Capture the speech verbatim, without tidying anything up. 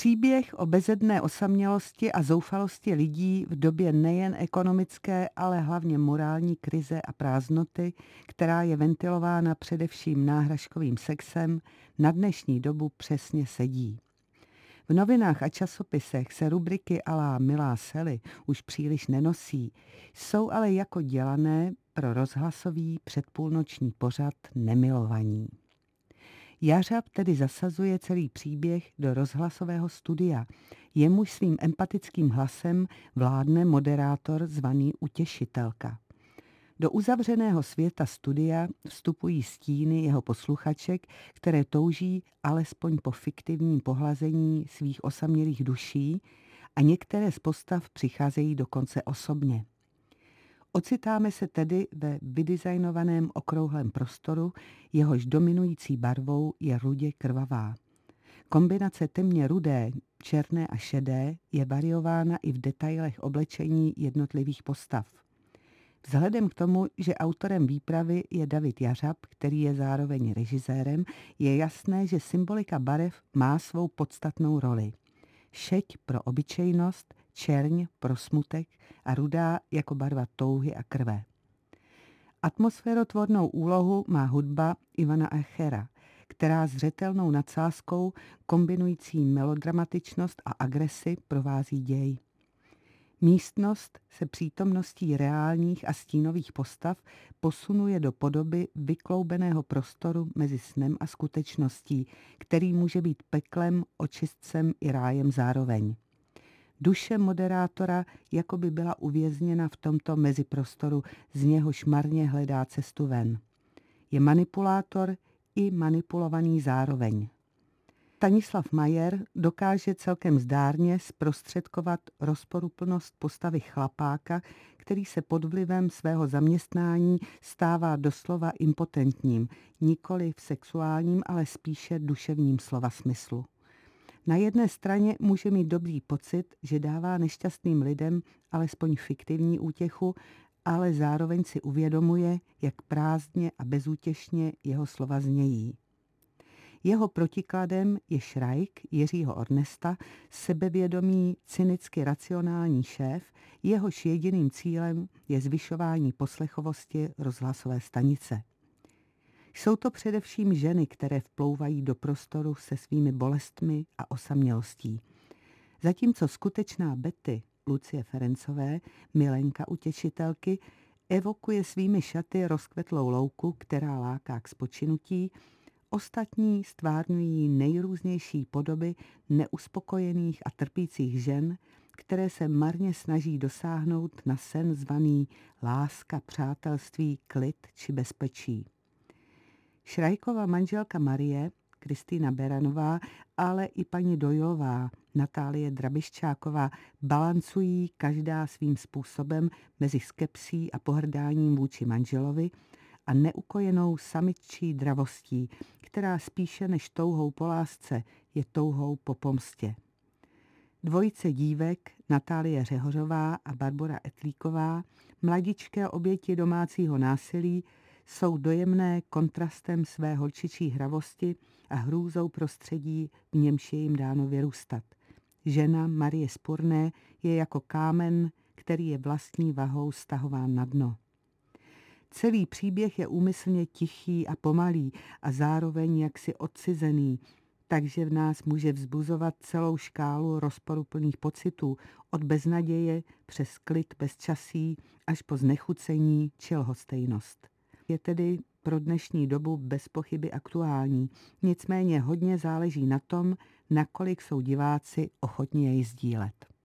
Příběh o bezedné osamělosti a zoufalosti lidí v době nejen ekonomické, ale hlavně morální krize a prázdnoty, která je ventilována především náhražkovým sexem, na dnešní dobu přesně sedí. V novinách a časopisech se rubriky à la Milá Sally už příliš nenosí, jsou ale jako dělané pro rozhlasový předpůlnoční pořad Nemilovaní. Jařab tedy zasazuje celý příběh do rozhlasového studia, jemuž svým empatickým hlasem vládne moderátor zvaný Utěšitelka. Do uzavřeného světa studia vstupují stíny jeho posluchaček, které touží alespoň po fiktivním pohlazení svých osamělých duší a některé z postav přicházejí dokonce osobně. Ocitáme se tedy ve vydesignovaném okrouhlém prostoru, jehož dominující barvou je rudě krvavá. Kombinace temně rudé, černé a šedé je variována i v detailech oblečení jednotlivých postav. Vzhledem k tomu, že autorem výpravy je David Jařab, který je zároveň režisérem, je jasné, že symbolika barev má svou podstatnou roli. Šeď pro obyčejnost, čerň pro smutek a rudá jako barva touhy a krve. Atmosférotvornou úlohu má hudba Ivana Echera, která zřetelnou nadsázkou kombinující melodramatičnost a agresi provází děj. Místnost se přítomností reálních a stínových postav posunuje do podoby vykloubeného prostoru mezi snem a skutečností, který může být peklem, očistcem i rájem zároveň. Duše moderátora jako by byla uvězněna v tomto meziprostoru, z něhož marně hledá cestu ven. Je manipulátor i manipulovaný zároveň. Stanislav Majer dokáže celkem zdárně zprostředkovat rozporuplnost postavy chlapáka, který se pod vlivem svého zaměstnání stává doslova impotentním, nikoli v sexuálním, ale spíše duševním slova smyslu. Na jedné straně může mít dobrý pocit, že dává nešťastným lidem alespoň fiktivní útěchu, ale zároveň si uvědomuje, jak prázdně a bezútěšně jeho slova znějí. Jeho protikladem je Šrajk Jiřího Ornesta, sebevědomý, cynicky racionální šéf, jehož jediným cílem je zvyšování poslechovosti rozhlasové stanice. Jsou to především ženy, které vplouvají do prostoru se svými bolestmi a osamělostí. Zatímco skutečná Betty, Lucie Ferencové, milenka Utěšitelky, evokuje svými šaty rozkvetlou louku, která láká k spočinutí, ostatní stvárňují nejrůznější podoby neuspokojených a trpících žen, které se marně snaží dosáhnout na sen zvaný láska, přátelství, klid či bezpečí. Šrajkova manželka Marie, Kristýna Beranová, ale i paní Doilová, Natálie Drabiščáková balancují každá svým způsobem mezi skepsí a pohrdáním vůči manželovi a neukojenou samičí dravostí, která spíše než touhou po lásce je touhou po pomstě. Dvojice dívek, Natálie Řehořová a Barbora Etlíková, mladičké oběti domácího násilí, jsou dojemné kontrastem své holčičí hravosti a hrůzou prostředí, v němž je jim dáno vyrůstat. Žena Marie Spurné je jako kámen, který je vlastní vahou stahován na dno. Celý příběh je úmyslně tichý a pomalý a zároveň jaksi odcizený, takže v nás může vzbuzovat celou škálu rozporuplných pocitů, od beznaděje přes klid bezčasí až po znechucení či lhostejnost. Je tedy pro dnešní dobu bez pochyby aktuální, nicméně hodně záleží na tom, nakolik jsou diváci ochotni jej sdílet.